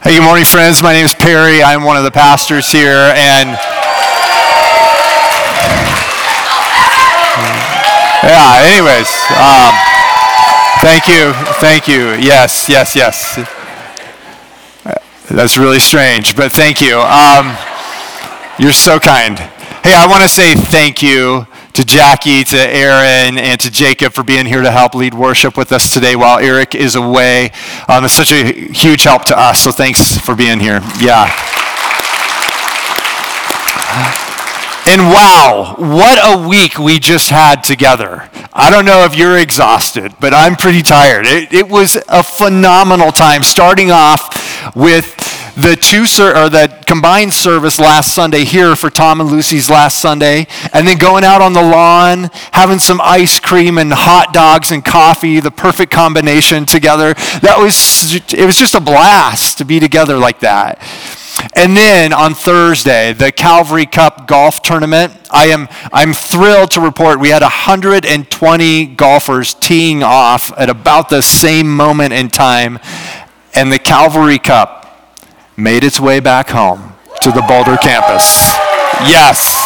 Hey, good morning, friends. My name is Perry. I'm one of the pastors here, and anyways, thank you. Yes. That's really strange, but thank you. You're so kind. Hey, I want to say thank you to Jackie, to Aaron, and to Jacob for being here to help lead worship with us today while Eric is away. It's such a huge help to us, so thanks for being here. Yeah. And wow, what a week we just had together. I don't know if you're exhausted, but I'm pretty tired. It was a phenomenal time, starting off with the combined service last Sunday here for Tom and Lucy's last Sunday, and then going out on the lawn, having some ice cream and hot dogs and coffee, the perfect combination together. It was just a blast to be together like that. And then on Thursday, the Calvary Cup golf tournament. I'm thrilled to report we had 120 golfers teeing off at about the same moment in time, and the Calvary Cup made its way back home to the Boulder campus. Yes,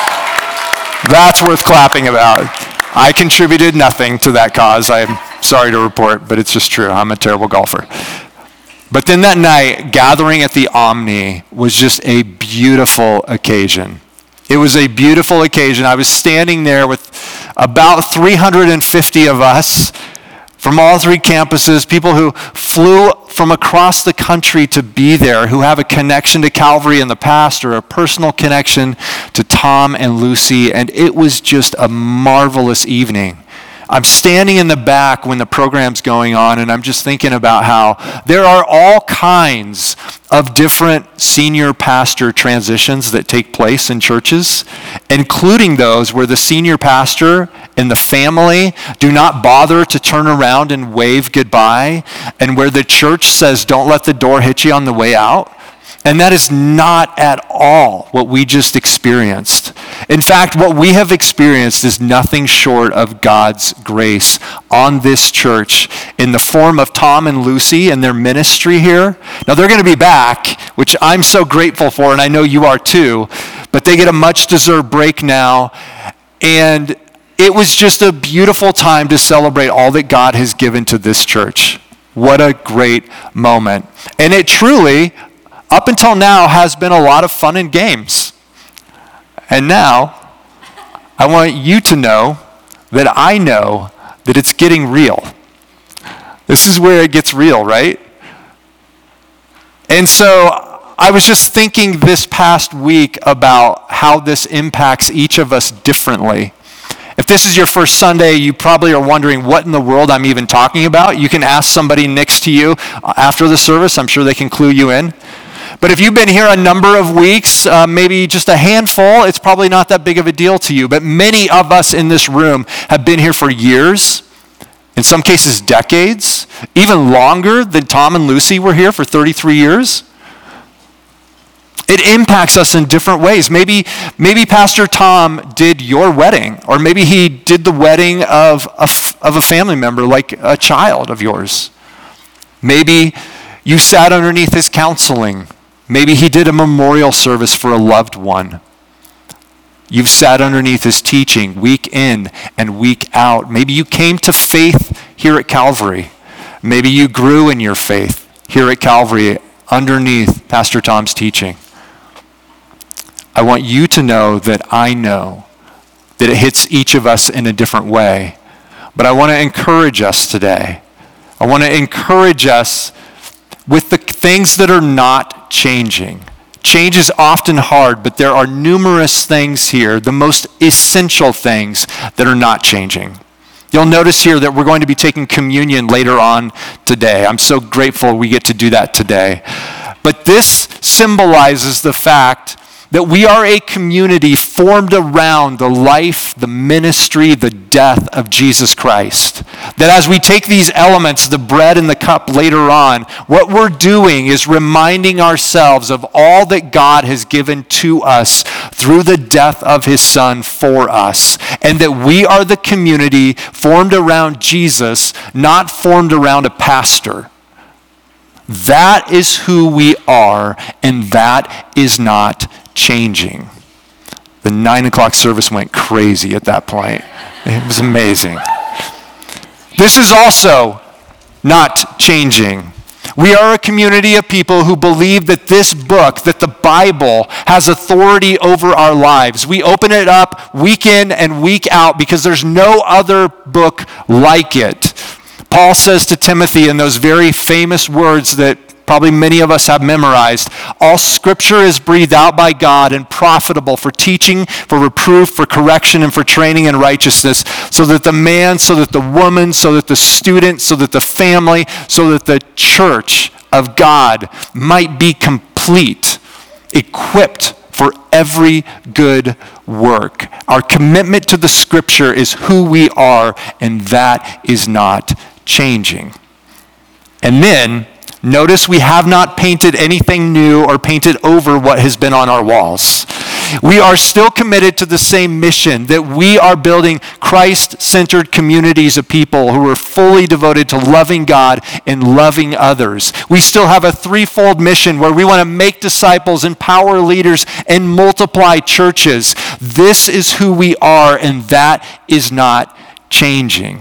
that's worth clapping about. I contributed nothing to that cause. I'm sorry to report, but it's just true. I'm a terrible golfer. But then that night, gathering at the Omni was just a beautiful occasion. It was a beautiful occasion. I was standing there with about 350 of us from all three campuses, people who flew from across the country to be there, who have a connection to Calvary in the past or a personal connection to Tom and Lucy, and it was just a marvelous evening. I'm standing in the back when the program's going on, and I'm just thinking about how there are all kinds of different senior pastor transitions that take place in churches, including those where the senior pastor and the family do not bother to turn around and wave goodbye, and where the church says, don't let the door hit you on the way out. And that is not at all what we just experienced. In fact, what we have experienced is nothing short of God's grace on this church in the form of Tom and Lucy and their ministry here. Now, they're going to be back, which I'm so grateful for, and I know you are too, but they get a much-deserved break now. And it was just a beautiful time to celebrate all that God has given to this church. What a great moment. And it truly, up until now, has been a lot of fun and games. And now, I want you to know that I know that it's getting real. This is where it gets real, right? And so I was just thinking this past week about how this impacts each of us differently. If this is your first Sunday, you probably are wondering what in the world I'm even talking about. You can ask somebody next to you after the service. I'm sure they can clue you in. But if you've been here a number of weeks, maybe just a handful, it's probably not that big of a deal to you. But many of us in this room have been here for years, in some cases decades, even longer than Tom and Lucy were here for 33 years. It impacts us in different ways. Maybe Pastor Tom did your wedding, or maybe he did the wedding of a family member, like a child of yours. Maybe you sat underneath his counseling. Maybe he did a memorial service for a loved one. You've sat underneath his teaching week in and week out. Maybe you came to faith here at Calvary. Maybe you grew in your faith here at Calvary underneath Pastor Tom's teaching. I want you to know that I know that it hits each of us in a different way. But I want to encourage us today. I want to encourage us with the things that are not changing. Change is often hard, but there are numerous things here, the most essential things that are not changing. You'll notice here that we're going to be taking communion later on today. I'm so grateful we get to do that today. But this symbolizes the fact that we are a community formed around the life, the ministry, the death of Jesus Christ. That as we take these elements, the bread and the cup later on, what we're doing is reminding ourselves of all that God has given to us through the death of his Son for us. And that we are the community formed around Jesus, not formed around a pastor. That is who we are, and that is not changing. The 9 o'clock service went crazy at that point. It was amazing. This is also not changing. We are a community of people who believe that this book, that the Bible, has authority over our lives. We open it up week in and week out because there's no other book like it. Paul says to Timothy in those very famous words that probably many of us have memorized, all scripture is breathed out by God and profitable for teaching, for reproof, for correction, and for training in righteousness, so that the man, so that the woman, so that the student, so that the family, so that the church of God might be complete, equipped for every good work. Our commitment to the scripture is who we are, and that is not changing. And then, notice we have not painted anything new or painted over what has been on our walls. We are still committed to the same mission, that we are building Christ-centered communities of people who are fully devoted to loving God and loving others. We still have a threefold mission where we want to make disciples, empower leaders, and multiply churches. This is who we are, and that is not changing.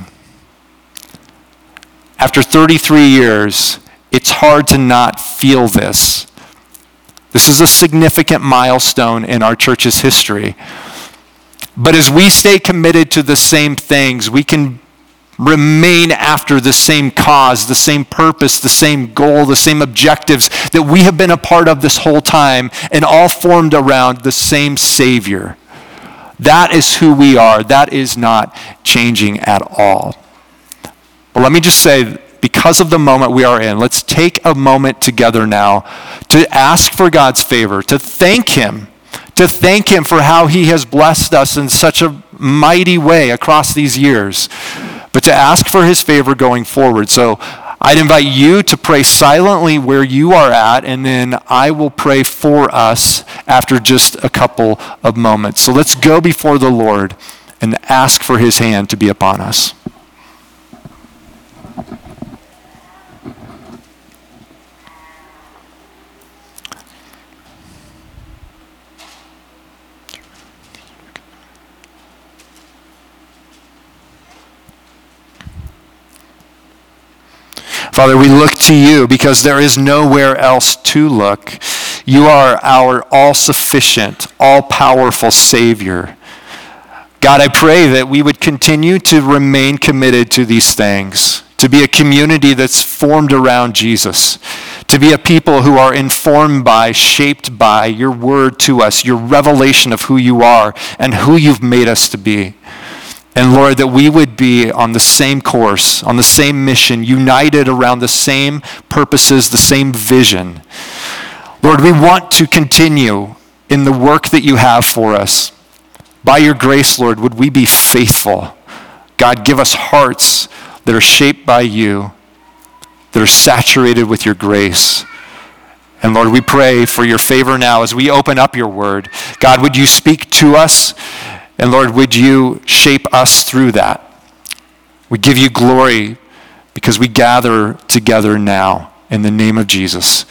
After 33 years, it's hard to not feel this. This is a significant milestone in our church's history. But as we stay committed to the same things, we can remain after the same cause, the same purpose, the same goal, the same objectives that we have been a part of this whole time, and all formed around the same Savior. That is who we are. That is not changing at all. But let me just say, because of the moment we are in, let's take a moment together now to ask for God's favor, to thank Him for how He has blessed us in such a mighty way across these years, but to ask for His favor going forward. So I'd invite you to pray silently where you are at, and then I will pray for us after just a couple of moments. So let's go before the Lord and ask for His hand to be upon us. Father, we look to you because there is nowhere else to look. You are our all-sufficient, all-powerful Savior. God, I pray that we would continue to remain committed to these things, to be a community that's formed around Jesus, to be a people who are informed by, shaped by your word to us, your revelation of who you are and who you've made us to be. And Lord, that we would be on the same course, on the same mission, united around the same purposes, the same vision. Lord, we want to continue in the work that you have for us. By your grace, Lord, would we be faithful? God, give us hearts that are shaped by you, that are saturated with your grace. And Lord, we pray for your favor now as we open up your word. God, would you speak to us? And Lord, would you shape us through that? We give you glory because we gather together now in the name of Jesus.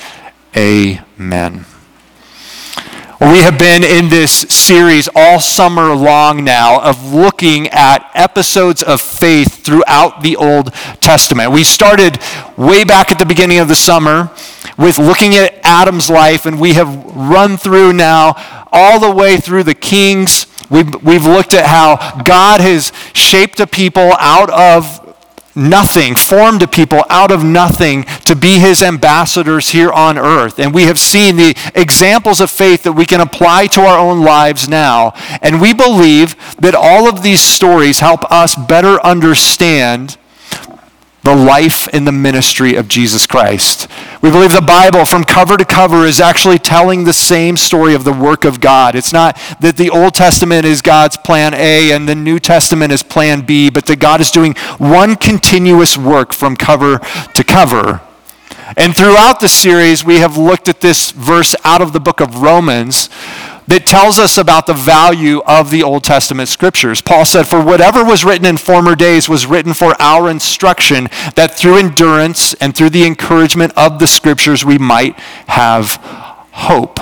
Amen. Well, we have been in this series all summer long now of looking at episodes of faith throughout the Old Testament. We started way back at the beginning of the summer with looking at Adam's life, and we have run through now all the way through the Kings. We've looked at how God has shaped a people out of nothing, formed a people out of nothing to be his ambassadors here on earth. And we have seen the examples of faith that we can apply to our own lives now. And we believe that all of these stories help us better understand the life and the ministry of Jesus Christ. We believe the Bible from cover to cover is actually telling the same story of the work of God. It's not that the Old Testament is God's plan A and the New Testament is plan B, but that God is doing one continuous work from cover to cover. And throughout the series, we have looked at this verse out of the book of Romans that tells us about the value of the Old Testament scriptures. Paul said, "For whatever was written in former days was written for our instruction, that through endurance and through the encouragement of the scriptures we might have hope."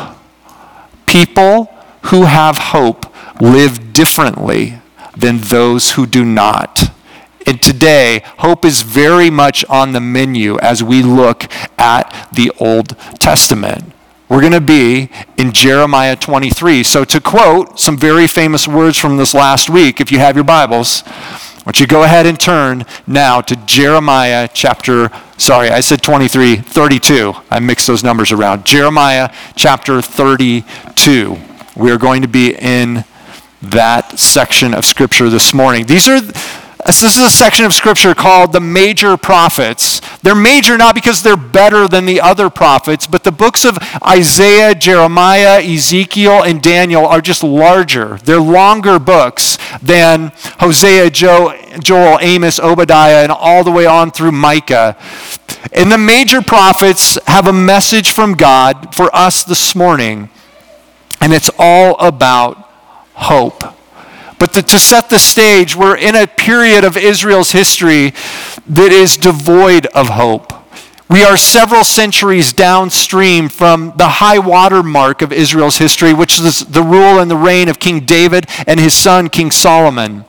People who have hope live differently than those who do not. And today, hope is very much on the menu as we look at the Old Testament. We're going to be in Jeremiah 23. So to quote some very famous words from this last week, if you have your Bibles, I want you to go ahead and turn now to Jeremiah chapter, I said 23, 32. I mixed those numbers around. Jeremiah chapter 32. We are going to be in that section of Scripture this morning. This is a section of Scripture called the major prophets. They're major not because they're better than the other prophets, but the books of Isaiah, Jeremiah, Ezekiel, and Daniel are just larger. They're longer books than Hosea, Joel, Amos, Obadiah, and all the way on through Micah. And the major prophets have a message from God for us this morning, and it's all about hope. But to set the stage, we're in a period of Israel's history that is devoid of hope. We are several centuries downstream from the high water mark of Israel's history, which is the rule and the reign of King David and his son, King Solomon.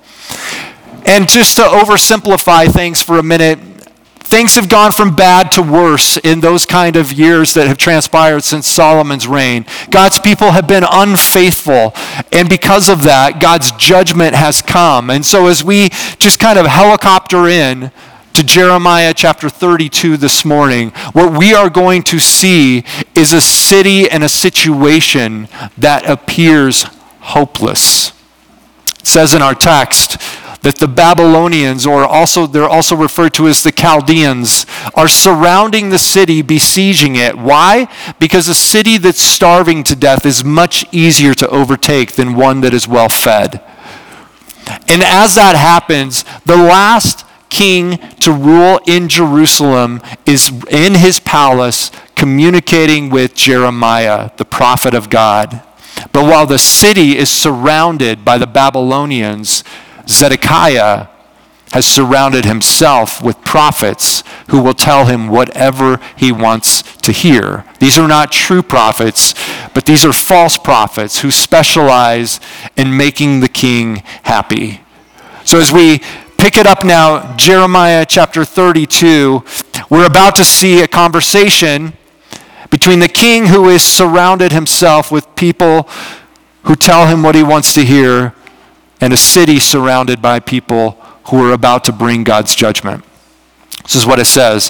And just to oversimplify things for a minute, things have gone from bad to worse in those kind of years that have transpired since Solomon's reign. God's people have been unfaithful, and because of that, God's judgment has come. And so as we just kind of helicopter in to Jeremiah chapter 32 this morning, what we are going to see is a city and a situation that appears hopeless. It says in our text that the Babylonians, they're also referred to as the Chaldeans, are surrounding the city, besieging it. Why? Because a city that's starving to death is much easier to overtake than one that is well fed. And as that happens, the last king to rule in Jerusalem is in his palace communicating with Jeremiah, the prophet of God. But while the city is surrounded by the Babylonians, Zedekiah has surrounded himself with prophets who will tell him whatever he wants to hear. These are not true prophets, but these are false prophets who specialize in making the king happy. So as we pick it up now, Jeremiah chapter 32, we're about to see a conversation between the king who has surrounded himself with people who tell him what he wants to hear, and a city surrounded by people who are about to bring God's judgment. This is what it says.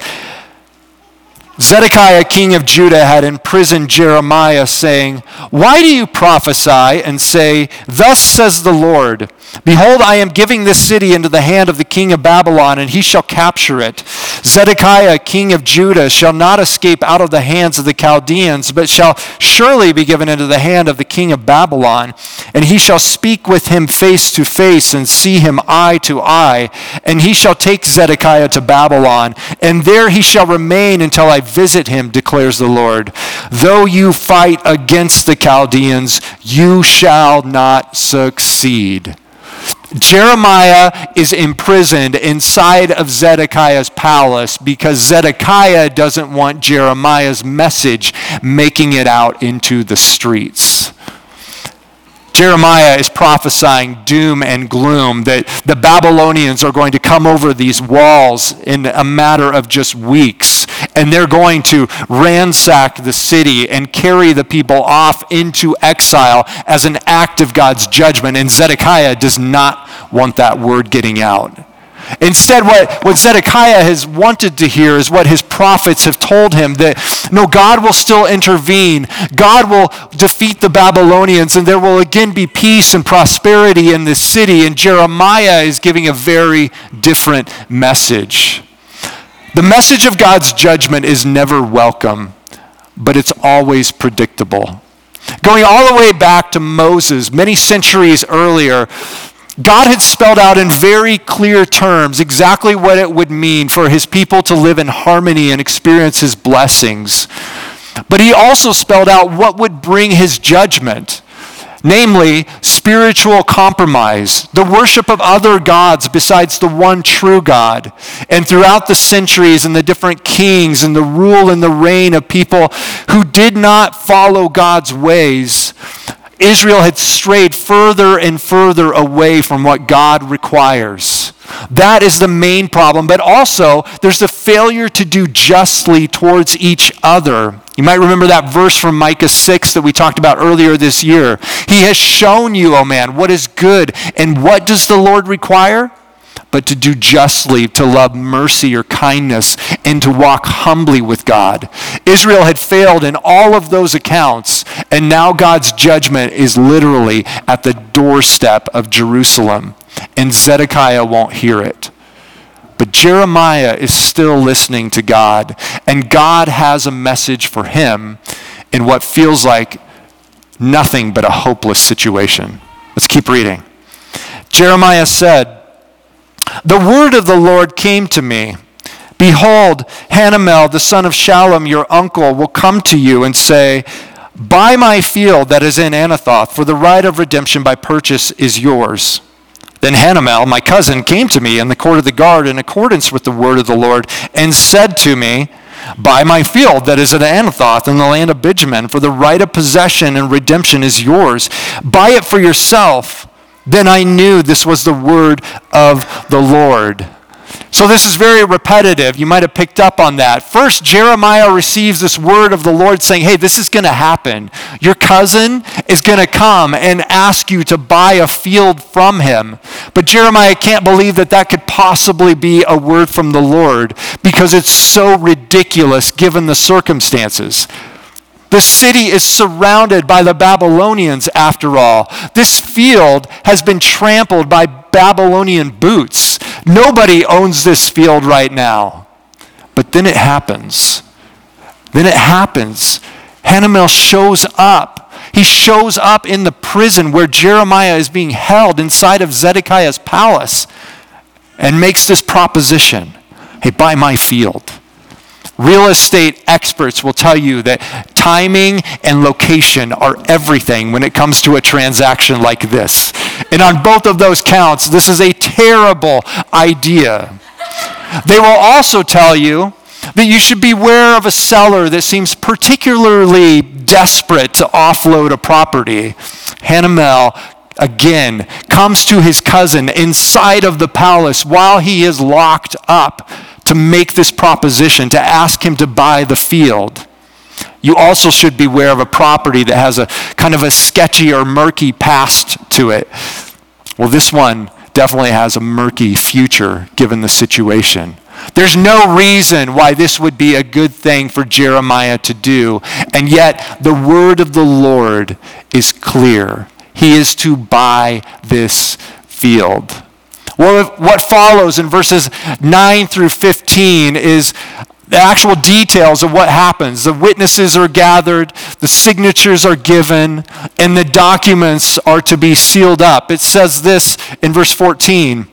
Zedekiah, king of Judah, had imprisoned Jeremiah, saying, "Why do you prophesy and say, 'Thus says the Lord, behold, I am giving this city into the hand of the king of Babylon, and he shall capture it. Zedekiah, king of Judah, shall not escape out of the hands of the Chaldeans, but shall surely be given into the hand of the king of Babylon. And he shall speak with him face to face and see him eye to eye. And he shall take Zedekiah to Babylon, and there he shall remain until I visit him, declares the Lord. Though you fight against the Chaldeans, you shall not succeed." Jeremiah is imprisoned inside of Zedekiah's palace because Zedekiah doesn't want Jeremiah's message making it out into the streets. Jeremiah is prophesying doom and gloom, that the Babylonians are going to come over these walls in a matter of just weeks, and they're going to ransack the city and carry the people off into exile as an act of God's judgment, and Zedekiah does not want that word getting out. Instead, what Zedekiah has wanted to hear is what his prophets have told him, that no, God will still intervene. God will defeat the Babylonians, and there will again be peace and prosperity in the city. And Jeremiah is giving a very different message. The message of God's judgment is never welcome, but it's always predictable. Going all the way back to Moses, many centuries earlier, God had spelled out in very clear terms exactly what it would mean for his people to live in harmony and experience his blessings. But he also spelled out what would bring his judgment. namely spiritual compromise, the worship of other gods besides the one true God. And throughout the centuries and the different kings and the rule and the reign of people who did not follow God's ways, Israel had strayed further and further away from what God requires. That is the main problem, but also there's a failure to do justly towards each other. You might remember that verse from Micah 6 that we talked about earlier this year. He has shown you, O man, what is good. And what does the Lord require? But to do justly, to love mercy or kindness, and to walk humbly with God. Israel had failed in all of those accounts, and now God's judgment is literally at the doorstep of Jerusalem, and Zedekiah won't hear it. But Jeremiah is still listening to God, and God has a message for him in what feels like nothing but a hopeless situation. Let's keep reading. Jeremiah said, "The word of the Lord came to me. Behold, Hanamel, the son of Shallum, your uncle, will come to you and say, buy my field that is in Anathoth, for the right of redemption by purchase is yours." Then Hanamel, my cousin, came to me in the court of the guard in accordance with the word of the Lord and said to me, buy my field that is at Anathoth in the land of Benjamin, for the right of possession and redemption is yours. Buy it for yourself. Then I knew this was the word of the Lord. So this is very repetitive. You might have picked up on that. First, Jeremiah receives this word of the Lord saying, hey, this is going to happen. Your cousin is going to come and ask you to buy a field from him. But Jeremiah can't believe that that could possibly be a word from the Lord because it's so ridiculous given the circumstances. The city is surrounded by the Babylonians, after all. This field has been trampled by Babylonian boots. Nobody owns this field right now. But then it happens. Hanamel shows up. He shows up in the prison where Jeremiah is being held inside of Zedekiah's palace and makes this proposition. Hey, buy my field. Real estate experts will tell you that timing and location are everything when it comes to a transaction like this. And on both of those counts, this is a terrible idea. They will also tell you that you should beware of a seller that seems particularly desperate to offload a property. Hanamel again comes to his cousin inside of the palace while he is locked up to make this proposition, to ask him to buy the field. You also should beware of a property that has a kind of a sketchy or murky past to it. Well, this one definitely has a murky future given the situation. There's no reason why this would be a good thing for Jeremiah to do, and yet the word of the Lord is clear. He is to buy this field. Well, what follows in verses 9 through 15 is the actual details of what happens. The witnesses are gathered, the signatures are given, and the documents are to be sealed up. It says this in verse 14.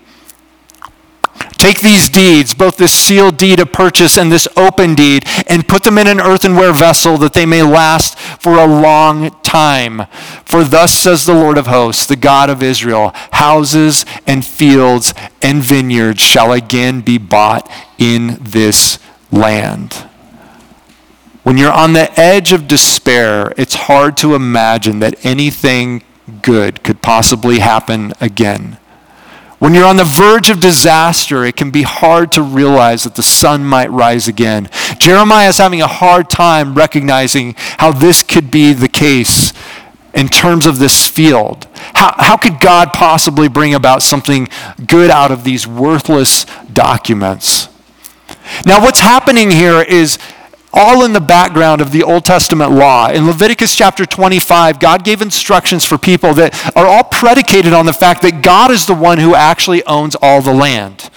Take these deeds, both this sealed deed of purchase and this open deed, and put them in an earthenware vessel that they may last for a long time. For thus says the Lord of hosts, the God of Israel, houses and fields and vineyards shall again be bought in this land. When you're on the edge of despair, it's hard to imagine that anything good could possibly happen again. When you're on the verge of disaster, it can be hard to realize that the sun might rise again. Jeremiah is having a hard time recognizing how this could be the case in terms of this field. How could God possibly bring about something good out of these worthless documents? Now, what's happening here is all in the background of the Old Testament law. In Leviticus chapter 25, God gave instructions for people that are all predicated on the fact that God is the one who actually owns all the land.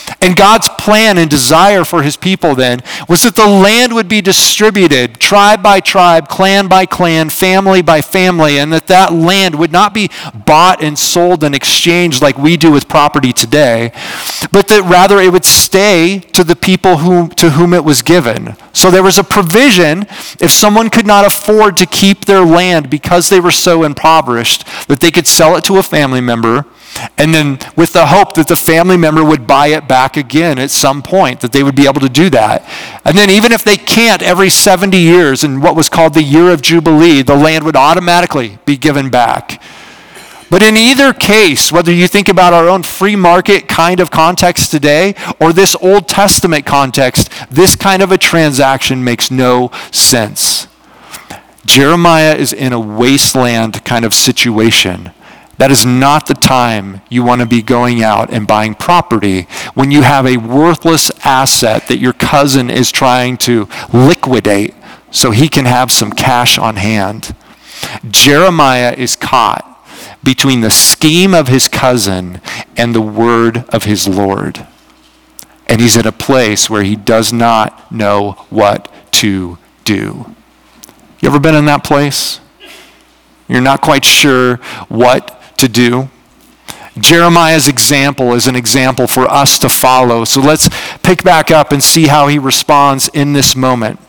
And God's plan and desire for his people then was that the land would be distributed tribe by tribe, clan by clan, family by family, and that land would not be bought and sold and exchanged like we do with property today, but that rather it would stay to the people to whom it was given. So there was a provision if someone could not afford to keep their land because they were so impoverished that they could sell it to a family member, and then with the hope that the family member would buy it back again at some point, that they would be able to do that. And then even if they can't, every 70 years in what was called the year of Jubilee, the land would automatically be given back. But in either case, whether you think about our own free market kind of context today or this Old Testament context, this kind of a transaction makes no sense. Jeremiah is in a wasteland kind of situation. That is not the time you want to be going out and buying property when you have a worthless asset that your cousin is trying to liquidate so he can have some cash on hand. Jeremiah is caught between the scheme of his cousin and the word of his Lord. And he's at a place where he does not know what to do. You ever been in that place? You're not quite sure what to do. Jeremiah's example is an example for us to follow. So let's pick back up and see how he responds in this moment.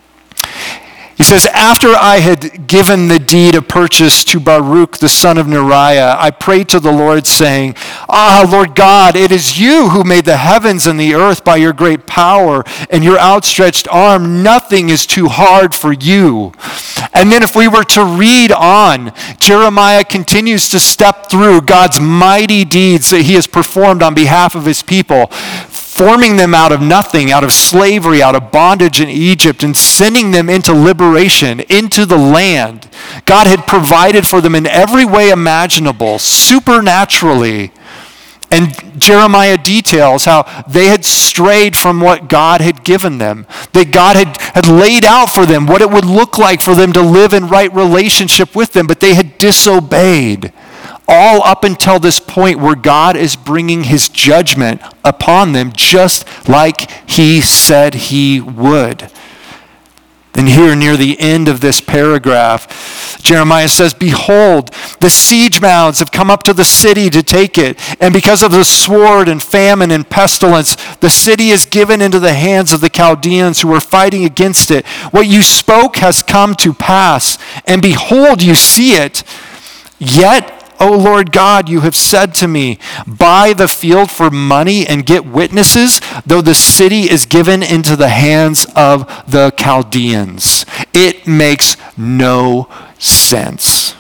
He says, after I had given the deed of purchase to Baruch, the son of Neriah, I prayed to the Lord, saying, Lord God, it is you who made the heavens and the earth by your great power and your outstretched arm. Nothing is too hard for you. And then if we were to read on, Jeremiah continues to step through God's mighty deeds that he has performed on behalf of his people, forming them out of nothing, out of slavery, out of bondage in Egypt, and sending them into liberation, into the land. God had provided for them in every way imaginable, supernaturally. And Jeremiah details how they had strayed from what God had given them, that God had laid out for them what it would look like for them to live in right relationship with them, but they had disobeyed. All up until this point where God is bringing his judgment upon them just like he said he would. And here near the end of this paragraph, Jeremiah says, behold, the siege mounds have come up to the city to take it. And because of the sword and famine and pestilence, the city is given into the hands of the Chaldeans who are fighting against it. What you spoke has come to pass. And behold, you see it. Yet, O Lord God, you have said to me, buy the field for money and get witnesses, though the city is given into the hands of the Chaldeans. It makes no sense.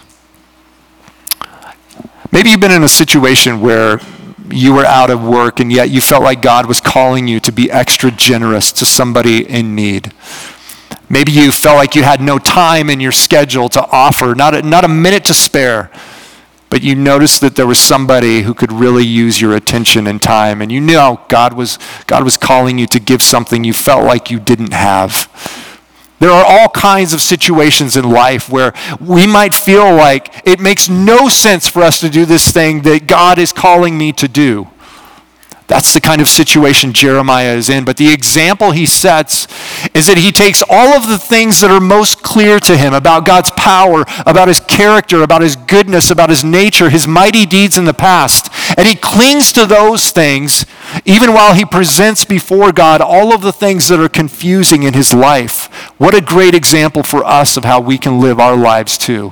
Maybe you've been in a situation where you were out of work and yet you felt like God was calling you to be extra generous to somebody in need. Maybe you felt like you had no time in your schedule to offer, not a minute to spare. But you noticed that there was somebody who could really use your attention and time, and you knew God was calling you to give something you felt like you didn't have. There are all kinds of situations in life where we might feel like it makes no sense for us to do this thing that God is calling me to do. That's the kind of situation Jeremiah is in. But the example he sets is that he takes all of the things that are most clear to him about God's power, about his character, about his goodness, about his nature, his mighty deeds in the past, and he clings to those things even while he presents before God all of the things that are confusing in his life. What a great example for us of how we can live our lives too.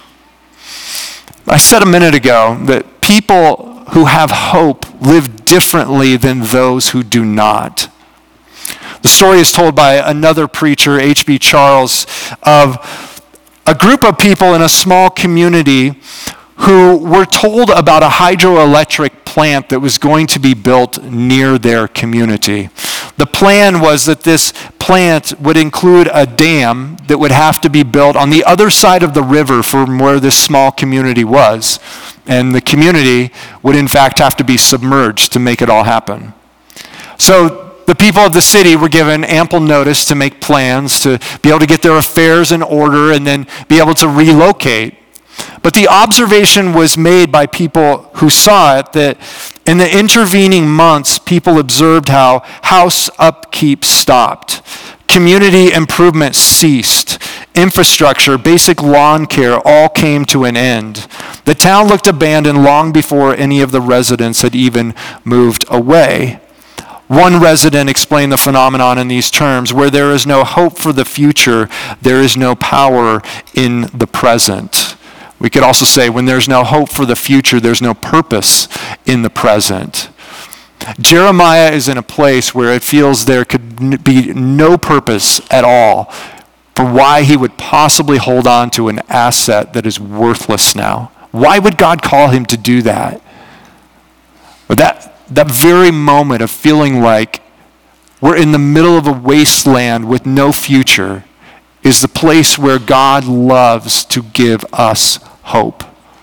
I said a minute ago that people who have hope live differently than those who do not. The story is told by another preacher, H.B. Charles, of a group of people in a small community who were told about a hydroelectric plant that was going to be built near their community. The plan was that this plant would include a dam that would have to be built on the other side of the river from where this small community was. And the community would in fact have to be submerged to make it all happen. So the people of the city were given ample notice to make plans, to be able to get their affairs in order and then be able to relocate. But the observation was made by people who saw it that In the intervening months, people observed how house upkeep stopped. Community improvement ceased. Infrastructure, basic lawn care, all came to an end. The town looked abandoned long before any of the residents had even moved away. One resident explained the phenomenon in these terms: where there is no hope for the future, there is no power in the present. We could also say, when there's no hope for the future, there's no purpose in the present. Jeremiah is in a place where it feels there could be no purpose at all for why he would possibly hold on to an asset that is worthless now. Why would God call him to do that? But that very moment of feeling like we're in the middle of a wasteland with no future is the place where God loves to give us hope.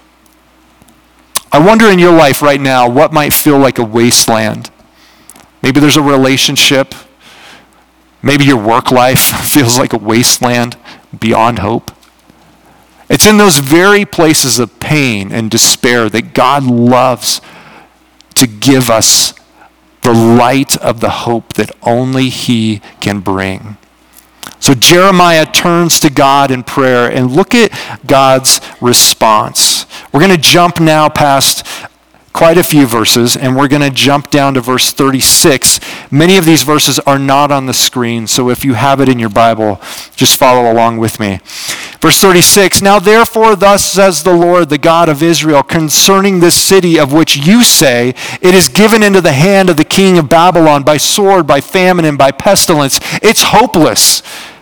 I wonder in your life right now what might feel like a wasteland. Maybe there's a relationship. Maybe your work life feels like a wasteland beyond hope. It's in those very places of pain and despair that God loves to give us the light of the hope that only He can bring. So Jeremiah turns to God in prayer, and look at God's response. We're going to jump now past quite a few verses, and we're going to jump down to verse 36. Many of these verses are not on the screen, so if you have it in your Bible, just follow along with me. Verse 36, now therefore thus says the Lord, the God of Israel, concerning this city of which you say, it is given into the hand of the king of Babylon by sword, by famine, and by pestilence. It's hopeless.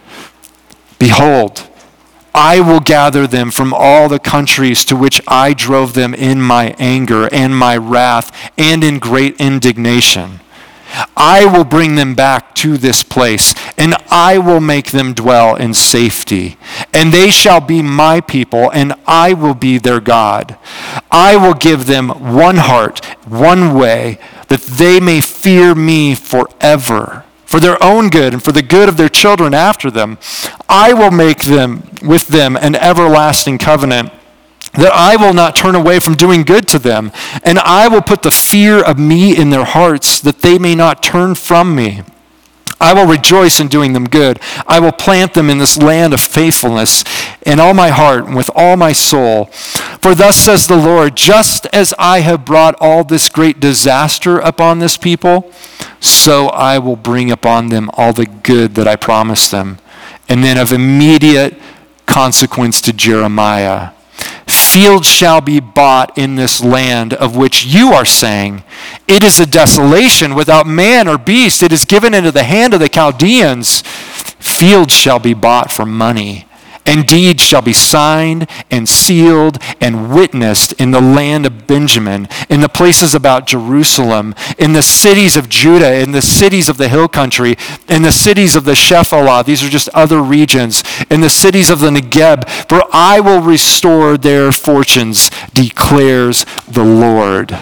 Behold, I will gather them from all the countries to which I drove them in my anger and my wrath and in great indignation. I will bring them back to this place, and I will make them dwell in safety. And they shall be my people, and I will be their God. I will give them one heart, one way, that they may fear me forever, for their own good and for the good of their children after them. I will make them with them an everlasting covenant, that I will not turn away from doing good to them, and I will put the fear of me in their hearts, that they may not turn from me. I will rejoice in doing them good. I will plant them in this land of faithfulness in all my heart and with all my soul. For thus says the Lord, just as I have brought all this great disaster upon this people, so I will bring upon them all the good that I promised them. And then of immediate consequence to Jeremiah, fields shall be bought in this land of which you are saying, it is a desolation without man or beast. It is given into the hand of the Chaldeans. Fields shall be bought for money, and deeds shall be signed and sealed and witnessed in the land of Benjamin, in the places about Jerusalem, in the cities of Judah, in the cities of the hill country, in the cities of the Shephelah. These are just other regions. In the cities of the Negeb. For I will restore their fortunes, declares the Lord.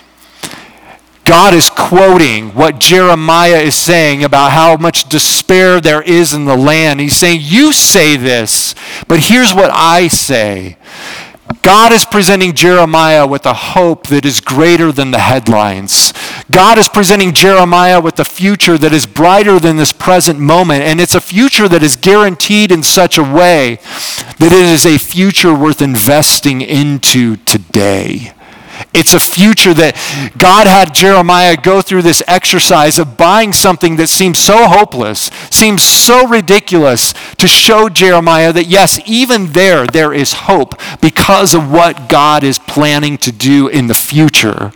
God is quoting what Jeremiah is saying about how much despair there is in the land. He's saying, you say this, but here's what I say. God is presenting Jeremiah with a hope that is greater than the headlines. God is presenting Jeremiah with a future that is brighter than this present moment, and it's a future that is guaranteed in such a way that it is a future worth investing into today. It's a future that God had Jeremiah go through this exercise of buying something that seems so hopeless, seems so ridiculous, to show Jeremiah that yes, even there is hope because of what God is planning to do in the future.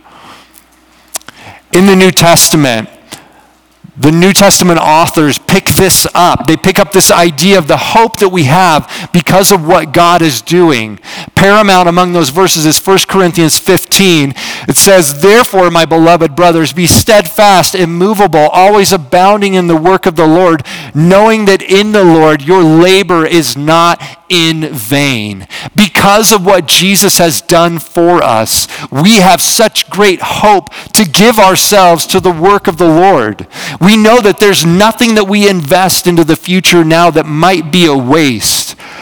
In the New Testament authors pick this up. They pick up this idea of the hope that we have because of what God is doing. Paramount among those verses is 1 Corinthians 15. It says, therefore, my beloved brothers, be steadfast, immovable, always abounding in the work of the Lord, knowing that in the Lord your labor is not in vain. Because of what Jesus has done for us, we have such great hope to give ourselves to the work of the Lord. We know that there's nothing that we invest into the future now that might be a waste.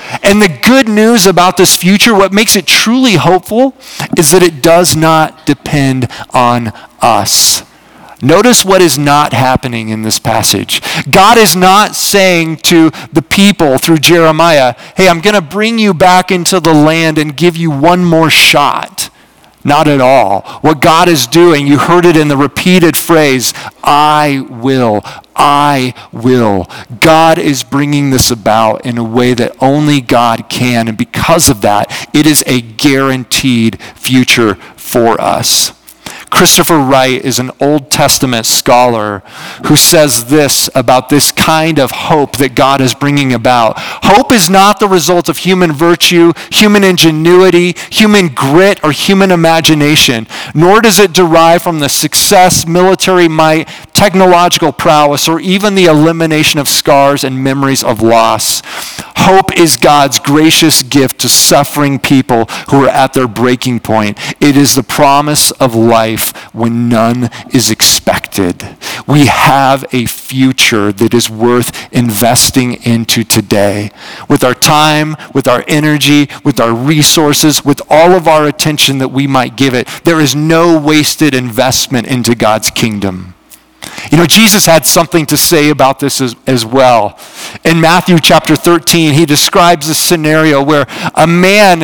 And the good news about this future, what makes it truly hopeful, is that it does not depend on us. Notice what is not happening in this passage. God is not saying to the people through Jeremiah, hey, I'm going to bring you back into the land and give you one more shot. Not at all. What God is doing, you heard it in the repeated phrase, I will, I will. God is bringing this about in a way that only God can, and because of that, it is a guaranteed future for us. Christopher Wright is an Old Testament scholar who says this about this kind of hope that God is bringing about. Hope is not the result of human virtue, human ingenuity, human grit, or human imagination, nor does it derive from the success, military might, technological prowess, or even the elimination of scars and memories of loss. Hope is God's gracious gift to suffering people who are at their breaking point. It is the promise of life when none is expected. We have a future that is worth investing into today. With our time, with our energy, with our resources, with all of our attention that we might give it, there is no wasted investment into God's kingdom. You know, Jesus had something to say about this as well. In Matthew chapter 13, he describes a scenario where a man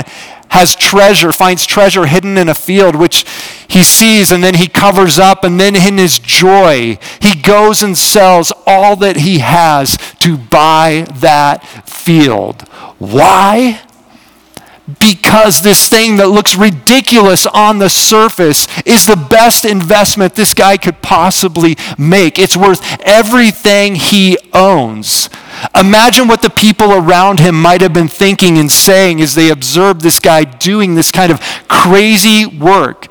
finds treasure hidden in a field, which he sees and then he covers up, and then in his joy, he goes and sells all that he has to buy that field. Why? Because this thing that looks ridiculous on the surface is the best investment this guy could possibly make. It's worth everything he owns. Imagine what the people around him might have been thinking and saying as they observed this guy doing this kind of crazy work.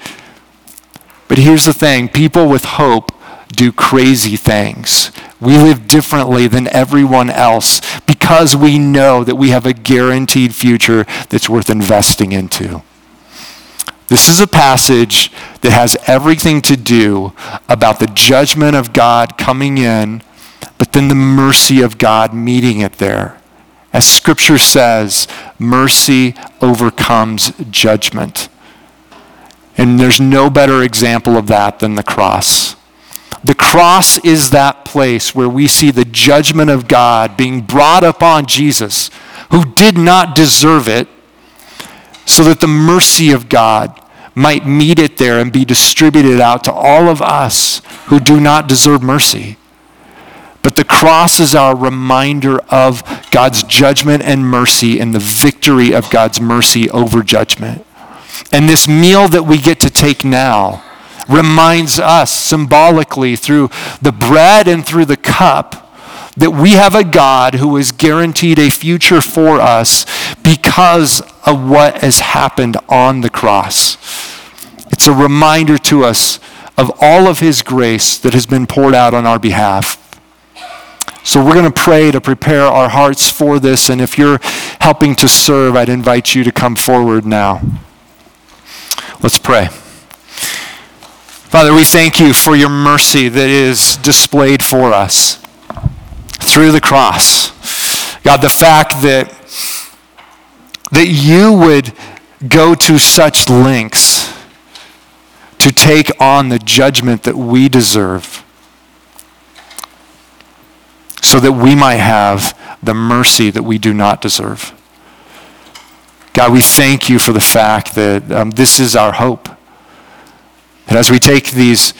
But here's the thing, people with hope do crazy things. We live differently than everyone else because we know that we have a guaranteed future that's worth investing into. This is a passage that has everything to do about the judgment of God coming in, but then the mercy of God meeting it there. As Scripture says, mercy overcomes judgment. And there's no better example of that than the cross. The cross is that place where we see the judgment of God being brought upon Jesus, who did not deserve it, so that the mercy of God might meet it there and be distributed out to all of us who do not deserve mercy. But the cross is our reminder of God's judgment and mercy and the victory of God's mercy over judgment. And this meal that we get to take now reminds us symbolically through the bread and through the cup that we have a God who has guaranteed a future for us because of what has happened on the cross. It's a reminder to us of all of his grace that has been poured out on our behalf. So we're going to pray to prepare our hearts for this, and if you're helping to serve, I'd invite you to come forward now. Let's pray. Father, we thank you for your mercy that is displayed for us through the cross. God, the fact that you would go to such lengths to take on the judgment that we deserve so that we might have the mercy that we do not deserve. God, we thank you for the fact that this is our hope. And as we take the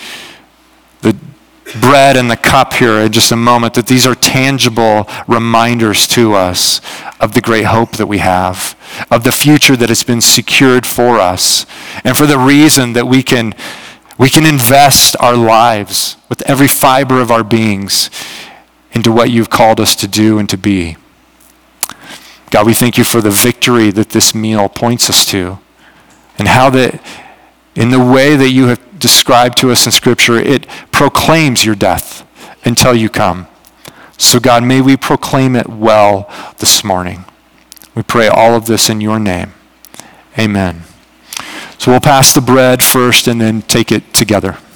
bread and the cup here in just a moment, that these are tangible reminders to us of the great hope that we have, of the future that has been secured for us, and for the reason that we can invest our lives with every fiber of our beings into what you've called us to do and to be. God, we thank you for the victory that this meal points us to, and how that in the way that you have described to us in Scripture, it proclaims your death until you come. So God, may we proclaim it well this morning. We pray all of this in your name. Amen. So we'll pass the bread first and then take it together.